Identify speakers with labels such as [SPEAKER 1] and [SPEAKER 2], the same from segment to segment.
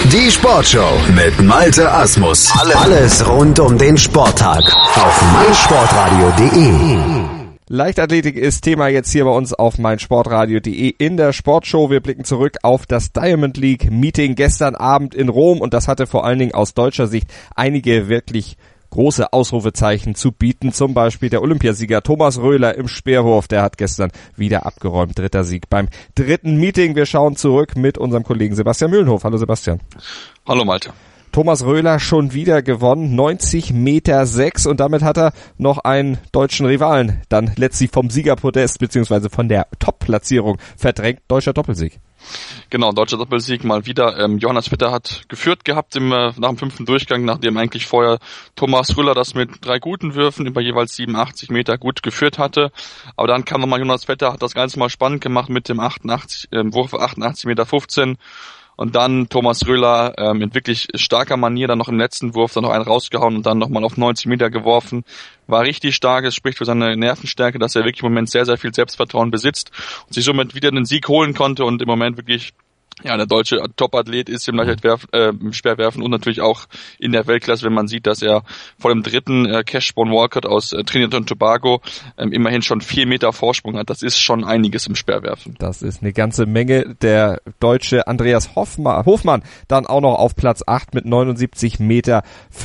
[SPEAKER 1] Die Sportshow mit Malte Asmus. Alles rund um den Sporttag auf meinsportradio.de.
[SPEAKER 2] Leichtathletik ist Thema jetzt hier bei uns auf meinsportradio.de in der Sportshow. Wir blicken zurück auf das Diamond League Meeting gestern Abend in Rom und das hatte vor allen Dingen aus deutscher Sicht einige wirklich große Ausrufezeichen zu bieten. Zum Beispiel der Olympiasieger Thomas Röhler im Speerwurf, der hat gestern wieder abgeräumt. 3. Sieg beim 3. Meeting. Wir schauen zurück mit unserem Kollegen Sebastian Mühlenhof. Hallo Sebastian.
[SPEAKER 3] Hallo Malte.
[SPEAKER 2] Thomas Röhler schon wieder gewonnen, 90,6 Meter und damit hat er noch einen deutschen Rivalen dann letztlich vom Siegerpodest bzw. von der Top-Platzierung verdrängt. Deutscher Doppelsieg.
[SPEAKER 3] Genau, deutscher Doppelsieg mal wieder. Johannes Vetter hat geführt gehabt nach dem 5. Durchgang, nachdem eigentlich vorher Thomas Röhler das mit 3 guten Würfen über jeweils 87 Meter gut geführt hatte. Aber dann kam nochmal Johannes Vetter, hat das Ganze mal spannend gemacht mit dem Wurf 88,15 Meter. Und dann Thomas Röhler in wirklich starker Manier dann noch im letzten Wurf dann noch einen rausgehauen und dann nochmal auf 90 Meter geworfen. War richtig stark, es spricht für seine Nervenstärke, dass er wirklich im Moment sehr, sehr viel Selbstvertrauen besitzt und sich somit wieder den Sieg holen konnte und im Moment wirklich der deutsche Top-Athlet ist im Speerwerfen und natürlich auch in der Weltklasse, wenn man sieht, dass er vor dem 3. Cashbone Walcott aus Trinidad und Tobago immerhin schon 4 Meter Vorsprung hat. Das ist schon einiges im Speerwerfen.
[SPEAKER 2] Das ist eine ganze Menge. Der deutsche Andreas Hofmann dann auch noch auf Platz 8 mit 79,65 Meter.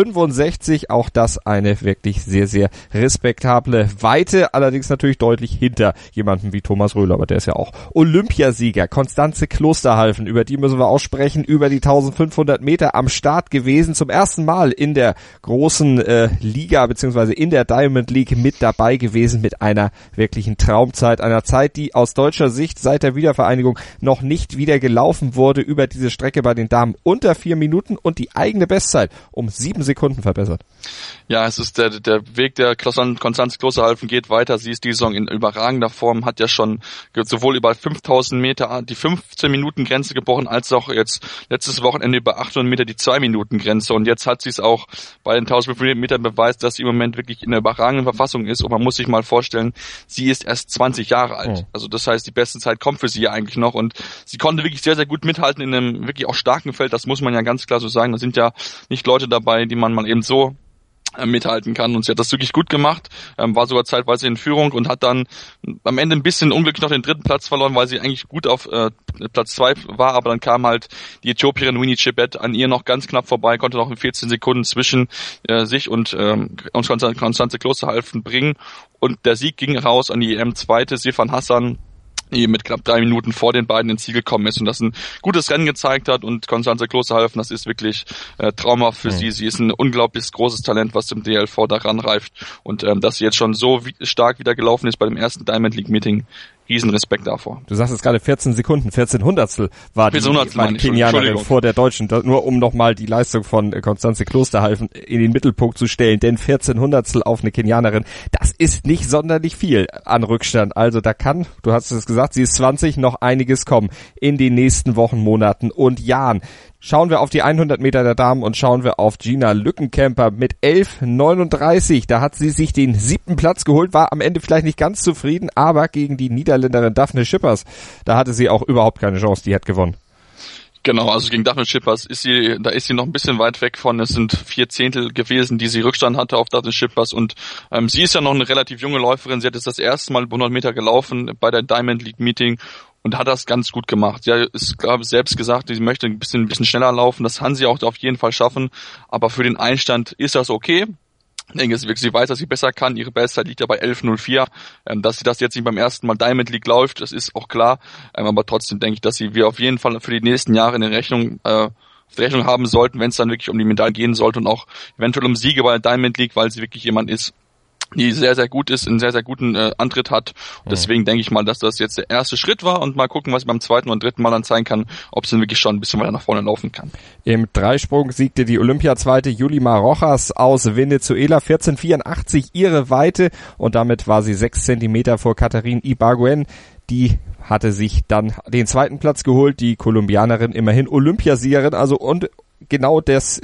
[SPEAKER 2] Auch das eine wirklich sehr, sehr respektable Weite. Allerdings natürlich deutlich hinter jemandem wie Thomas Röhler, aber der ist ja auch Olympiasieger. Konstanze Klosterhalfen, über die müssen wir auch sprechen, über die 1500 Meter am Start gewesen, zum ersten Mal in der großen Liga beziehungsweise in der Diamond League mit dabei gewesen mit einer wirklichen Traumzeit, einer Zeit, die aus deutscher Sicht seit der Wiedervereinigung noch nicht wieder gelaufen wurde, über diese Strecke bei den Damen unter 4 Minuten und die eigene Bestzeit um 7 Sekunden verbessert.
[SPEAKER 3] Ja, es ist der Weg der Konstanze Klosterhalfen geht weiter. Sie ist die Saison in überragender Form, hat ja schon sowohl über 5000 Meter die 15-Minuten-Grenze gebrochen, als auch jetzt letztes Wochenende über 800 Meter die 2-Minuten-Grenze. Und jetzt hat sie es auch bei den 1500 Metern beweist, dass sie im Moment wirklich in einer überragenden Verfassung ist. Und man muss sich mal vorstellen, sie ist erst 20 Jahre alt. Also das heißt, die beste Zeit kommt für sie ja eigentlich noch. Und sie konnte wirklich sehr, sehr gut mithalten in einem wirklich auch starken Feld. Das muss man ja ganz klar so sagen. Da sind ja nicht Leute dabei, die man mal eben so mithalten kann und sie hat das wirklich gut gemacht, war sogar zeitweise in Führung und hat dann am Ende ein bisschen unglücklich noch den 3. Platz verloren, weil sie eigentlich gut auf Platz 2 war, aber dann kam halt die Äthiopierin Winnie Chebet an ihr noch ganz knapp vorbei, konnte noch in 14 Sekunden zwischen sich und Konstanze Klosterhalfen bringen und der Sieg ging raus an die EM-Zweite, Sifan Hassan, die mit knapp 3 Minuten vor den beiden ins Ziel gekommen ist und das ein gutes Rennen gezeigt hat und Konstanze Klosterhalfen, das ist wirklich traumhaft für sie. Sie ist ein unglaublich großes Talent, was dem DLV daran reift und dass sie jetzt schon so stark wieder gelaufen ist bei dem ersten Diamond League Meeting, Riesenrespekt davor.
[SPEAKER 2] Du sagst jetzt gerade 14 Sekunden, 14 Hundertstel war die Kenianerin vor der Deutschen, nur um nochmal die Leistung von Konstanze Klosterhalfen in den Mittelpunkt zu stellen, denn 14 Hundertstel auf eine Kenianerin, das ist nicht sonderlich viel an Rückstand, also da kann, du hast es gesagt, sie ist 20, noch einiges kommen in den nächsten Wochen, Monaten und Jahren. Schauen wir auf die 100 Meter der Damen und schauen wir auf Gina Lückenkämper mit 11,39. Da hat sie sich den 7. Platz geholt, war am Ende vielleicht nicht ganz zufrieden, aber gegen die Niederländerin Daphne Schippers, da hatte sie auch überhaupt keine Chance, die hat gewonnen.
[SPEAKER 3] Genau, also gegen Daphne Schippers ist sie noch ein bisschen weit weg von, es sind 4 Zehntel gewesen, die sie Rückstand hatte auf Daphne Schippers und sie ist ja noch eine relativ junge Läuferin, sie hat jetzt das erste Mal 100 Meter gelaufen bei der Diamond League Meeting und hat das ganz gut gemacht. Ja, ist, glaube ich, selbst gesagt, sie möchte ein bisschen schneller laufen. Das kann sie auch auf jeden Fall schaffen. Aber für den Einstand ist das okay. Ich denke, sie weiß, dass sie besser kann. Ihre Bestzeit liegt ja bei 11,04. Dass sie das jetzt nicht beim ersten Mal Diamond League läuft, das ist auch klar. Aber trotzdem denke ich, dass wir auf jeden Fall für die nächsten Jahre in der Rechnung haben sollten, wenn es dann wirklich um die Medaille gehen sollte und auch eventuell um Siege bei der Diamond League, weil sie wirklich jemand ist, die sehr, sehr gut ist, einen sehr, sehr guten Antritt hat. Und deswegen denke ich mal, dass das jetzt der erste Schritt war und mal gucken, was sie beim 2. und 3. Mal dann zeigen kann, ob sie wirklich schon ein bisschen weiter nach vorne laufen kann.
[SPEAKER 2] Im Dreisprung siegte die Olympiazweite Yulimar Rojas aus Venezuela, 14,84 ihre Weite und damit war sie 6 Zentimeter vor Katharine Ibargüen. Die hatte sich dann den 2. Platz geholt, die Kolumbianerin immerhin Olympiasiegerin, also und genau das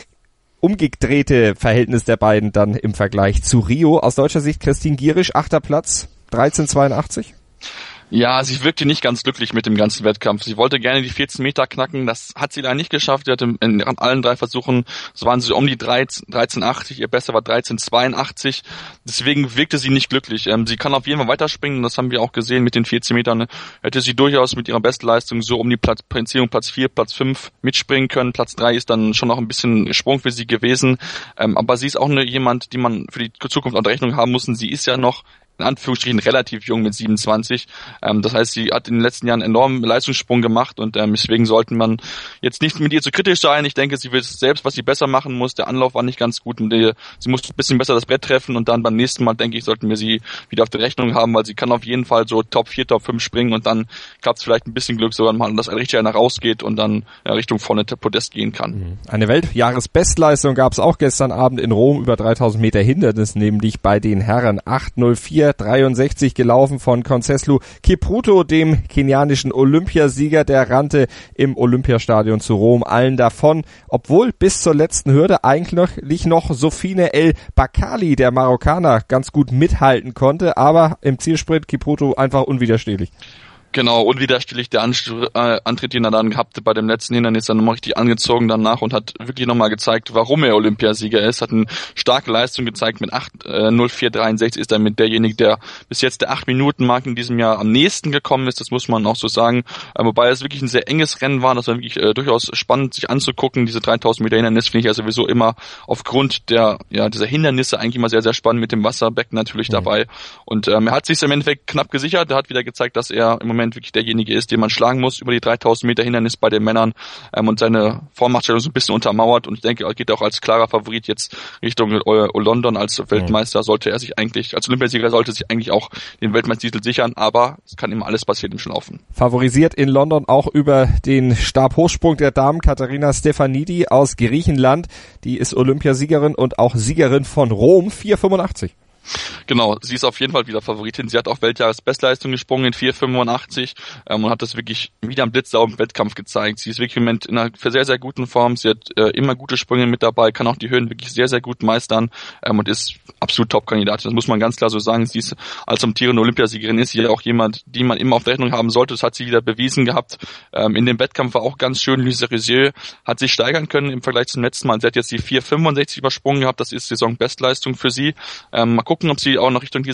[SPEAKER 2] umgedrehte Verhältnis der beiden dann im Vergleich zu Rio. Aus deutscher Sicht Christine Gierisch, 8. Platz, 13,82.
[SPEAKER 3] Ja, sie wirkte nicht ganz glücklich mit dem ganzen Wettkampf. Sie wollte gerne die 14 Meter knacken, das hat sie leider nicht geschafft. Sie hatte in allen 3 Versuchen, so waren sie um die 13,80, ihr Besser war 13,82. Deswegen wirkte sie nicht glücklich. Sie kann auf jeden Fall weiterspringen, das haben wir auch gesehen mit den 14 Metern. Hätte sie durchaus mit ihrer Bestleistung so um die Platzierung Platz 4, Platz 5 mitspringen können. Platz 3 ist dann schon noch ein bisschen Sprung für sie gewesen. Aber sie ist auch jemand, die man für die Zukunft unter Rechnung haben muss. Und sie ist ja noch in Anführungsstrichen relativ jung mit 27. Das heißt, sie hat in den letzten Jahren einen enormen Leistungssprung gemacht und deswegen sollte man jetzt nicht mit ihr zu kritisch sein. Ich denke, sie weiß selbst, was sie besser machen muss. Der Anlauf war nicht ganz gut. Sie muss ein bisschen besser das Brett treffen und dann beim nächsten Mal, denke ich, sollten wir sie wieder auf der Rechnung haben, weil sie kann auf jeden Fall so Top 4, Top 5 springen und dann klappt es vielleicht ein bisschen Glück sogar mal, dass richtig einer rausgeht und dann Richtung vorne Podest gehen kann.
[SPEAKER 2] Eine Weltjahresbestleistung gab es auch gestern Abend in Rom über 3000 Meter Hindernis, nämlich bei den Herren 8:04,63 gelaufen von Conceslu Kipruto, dem kenianischen Olympiasieger. Der rannte im Olympiastadion zu Rom allen davon, obwohl bis zur letzten Hürde eigentlich noch Sofine El Bakali, der Marokkaner, ganz gut mithalten konnte, aber im Zielsprint Kipruto einfach unwiderstehlich.
[SPEAKER 3] Genau, unwiderstehlich der Antritt, den er dann gehabt bei dem letzten Hindernis, dann nochmal richtig angezogen danach und hat wirklich nochmal gezeigt, warum er Olympiasieger ist, hat eine starke Leistung gezeigt. Mit 8:04,63 ist er mit derjenige, der bis jetzt der 8-Minuten-Marke in diesem Jahr am nächsten gekommen ist, das muss man auch so sagen. Wobei es wirklich ein sehr enges Rennen war, das war wirklich durchaus spannend, sich anzugucken. Diese 3000 Meter Hindernis finde ich ja sowieso immer aufgrund dieser Hindernisse eigentlich immer sehr, sehr spannend, mit dem Wasserbecken natürlich dabei. Und er hat sich im Endeffekt knapp gesichert, er hat wieder gezeigt, dass er im Moment wirklich derjenige ist, den man schlagen muss über die 3000 Meter Hindernis bei den Männern und seine Vormachtstellung so ein bisschen untermauert und ich denke, er geht auch als klarer Favorit jetzt Richtung London als Weltmeister, sollte er sich eigentlich, als Olympiasieger sollte sich eigentlich auch den Weltmeistertitel sichern, aber es kann immer alles passieren im Schnelllaufen.
[SPEAKER 2] Favorisiert in London auch über den Stabhochsprung der Damen Katerina Stefanidi aus Griechenland, die ist Olympiasiegerin und auch Siegerin von Rom, 4,85.
[SPEAKER 3] Genau, sie ist auf jeden Fall wieder Favoritin. Sie hat auch Weltjahresbestleistung gesprungen in 4,85 und hat das wirklich wieder am blitzsauberen Wettkampf gezeigt. Sie ist wirklich im Moment in einer sehr, sehr guten Form. Sie hat immer gute Sprünge mit dabei, kann auch die Höhen wirklich sehr, sehr gut meistern und ist absolut Top-Kandidatin. Das muss man ganz klar so sagen. Sie ist als amtierende Olympiasiegerin ist sie ja auch jemand, die man immer auf der Rechnung haben sollte. Das hat sie wieder bewiesen gehabt. In dem Wettkampf war auch ganz schön. Lise Rizier hat sich steigern können im Vergleich zum letzten Mal. Sie hat jetzt die 4,65 übersprungen gehabt. Das ist Saisonbestleistung für sie. Mal gucken, ob sie auch noch Richtung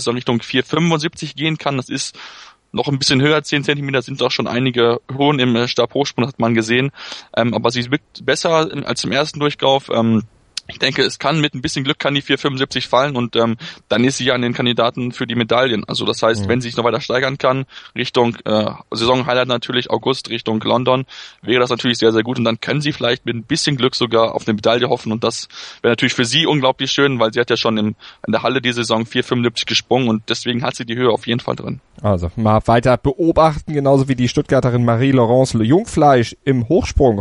[SPEAKER 3] 4,75 gehen kann. Das ist noch ein bisschen höher, 10 Zentimeter sind auch schon einige Höhen im Stabhochsprung, hat man gesehen. Aber sie wirkt besser als im ersten Durchlauf. Ich denke, es kann mit ein bisschen Glück kann die 4,75 fallen und dann ist sie ja an den Kandidaten für die Medaillen. Also das heißt, wenn sie sich noch weiter steigern kann, Richtung Saisonhighlight natürlich, August, Richtung London, wäre das natürlich sehr, sehr gut. Und dann können sie vielleicht mit ein bisschen Glück sogar auf eine Medaille hoffen. Und das wäre natürlich für sie unglaublich schön, weil sie hat ja schon in der Halle die Saison 4,75 gesprungen und deswegen hat sie die Höhe auf jeden Fall drin.
[SPEAKER 2] Also mal weiter beobachten, genauso wie die Stuttgarterin Marie-Laurence Jungfleisch im Hochsprung,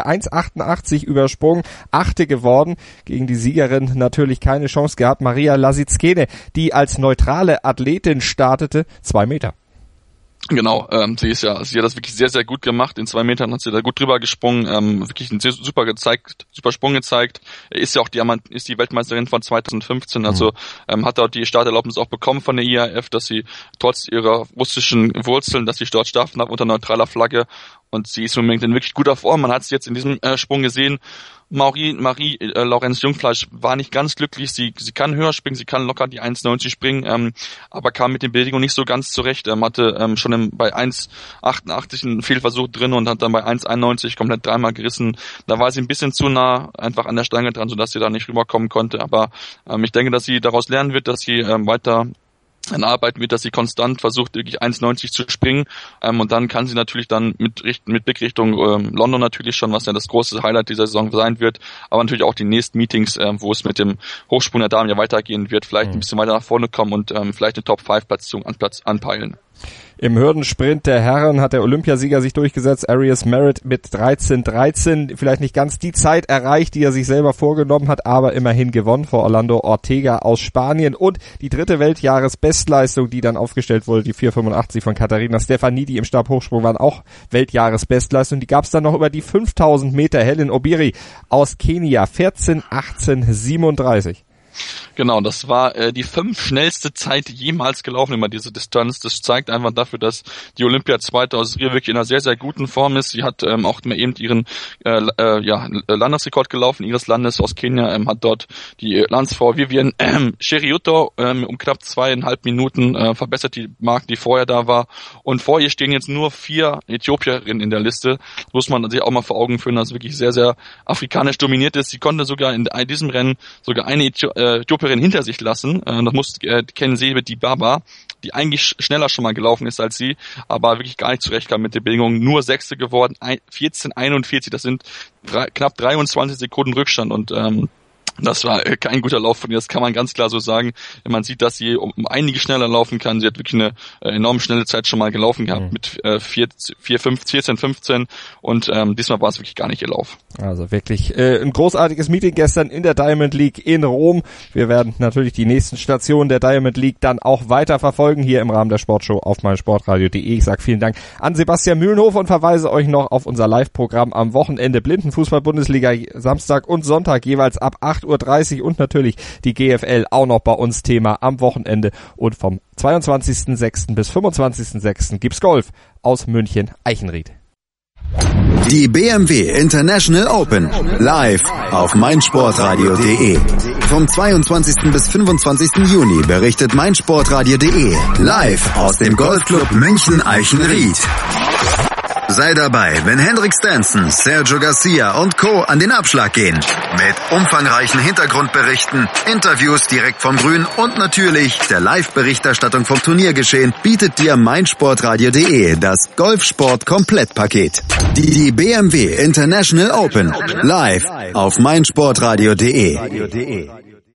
[SPEAKER 2] 1,88 übersprungen, 8. geworden. Gegen die Siegerin natürlich keine Chance gehabt. Maria Lasitzkene, die als neutrale Athletin startete, 2 Meter.
[SPEAKER 3] Genau, sie hat das wirklich sehr, sehr gut gemacht. In 2 Metern hat sie da gut drüber gesprungen, wirklich einen super Sprung gezeigt. Ist ja auch die Weltmeisterin von 2015, also hat dort die Starterlaubnis auch bekommen von der IAF, dass sie trotz ihrer russischen Wurzeln, dass sie dort starten darf unter neutraler Flagge. Und sie ist im Moment in wirklich guter Form. Man hat es jetzt in diesem Sprung gesehen. Marie-Laurence Jungfleisch war nicht ganz glücklich. Sie kann höher springen, sie kann locker die 1,90 springen, aber kam mit den Bewegungen nicht so ganz zurecht. Hatte schon bei 1,88 einen Fehlversuch drin und hat dann bei 1,91 komplett dreimal gerissen. Da war sie ein bisschen zu nah einfach an der Stange dran, sodass sie da nicht rüberkommen konnte. Aber ich denke, dass sie daraus lernen wird, dass sie weiter arbeiten wird, dass sie konstant versucht, wirklich 1,90 zu springen und dann kann sie natürlich dann mit Blick Richtung London natürlich schon, was ja das große Highlight dieser Saison sein wird, aber natürlich auch die nächsten Meetings, wo es mit dem Hochsprung der Damen ja weitergehen wird, vielleicht ein bisschen weiter nach vorne kommen und vielleicht den Top-5-Platz anpeilen.
[SPEAKER 2] Im Hürdensprint der Herren hat der Olympiasieger sich durchgesetzt, Arias Merritt mit 13,13. Vielleicht nicht ganz die Zeit erreicht, die er sich selber vorgenommen hat, aber immerhin gewonnen vor Orlando Ortega aus Spanien. Und die 3. Weltjahresbestleistung, die dann aufgestellt wurde, die 4,85 von Katerina Stefanidi im Stabhochsprung, waren auch Weltjahresbestleistung. Die gab es dann noch über die 5000 Meter. Helen Obiri aus Kenia, 14,18,37.
[SPEAKER 3] Genau, das war die 5 schnellste Zeit jemals gelaufen über diese Distanz. Das zeigt einfach dafür, dass die Olympiazweite aus Rio wirklich in einer sehr, sehr guten Form ist. Sie hat auch mal eben ihren Landesrekord gelaufen ihres Landes aus Kenia, hat dort die Landsfrau Vivian Cheruiyot um knapp 2,5 Minuten verbessert die Marke, die vorher da war. Und vor ihr stehen jetzt nur 4 Äthiopierinnen in der Liste. Das muss man sich auch mal vor Augen führen, dass es wirklich sehr, sehr afrikanisch dominiert ist. Sie konnte sogar in diesem Rennen sogar eine Äthiopierin hinter sich lassen. Das muss Kensebe Dibaba, die eigentlich schneller schon mal gelaufen ist als sie, aber wirklich gar nicht zurechtkam mit den Bedingungen. Nur Sechste geworden, 14,41. Das sind knapp 23 Sekunden Rückstand und das war kein guter Lauf von ihr, das kann man ganz klar so sagen. Wenn man sieht, dass sie um einige schneller laufen kann, sie hat wirklich eine enorm schnelle Zeit schon mal gelaufen gehabt mit 14,15 und diesmal war es wirklich gar nicht ihr Lauf.
[SPEAKER 2] Also wirklich ein großartiges Meeting gestern in der Diamond League in Rom. Wir werden natürlich die nächsten Stationen der Diamond League dann auch weiter verfolgen hier im Rahmen der Sportshow auf meinsportradio.de. Ich sage vielen Dank an Sebastian Mühlenhofer und verweise euch noch auf unser Live-Programm am Wochenende Blindenfußball-Bundesliga Samstag und Sonntag jeweils ab 8:30 Uhr und natürlich die GFL auch noch bei uns Thema am Wochenende und vom 22.06. bis 25.06. gibt's Golf aus München-Eichenried.
[SPEAKER 1] Die BMW International Open live auf meinsportradio.de. Vom 22. bis 25. Juni berichtet meinsportradio.de live aus dem Golfclub München-Eichenried. Sei dabei, wenn Henrik Stenson, Sergio Garcia und Co. an den Abschlag gehen. Mit umfangreichen Hintergrundberichten, Interviews direkt vom Grün und natürlich der Live-Berichterstattung vom Turniergeschehen bietet dir meinsportradio.de das Golfsport-Komplettpaket. Die BMW International Open live auf meinsportradio.de.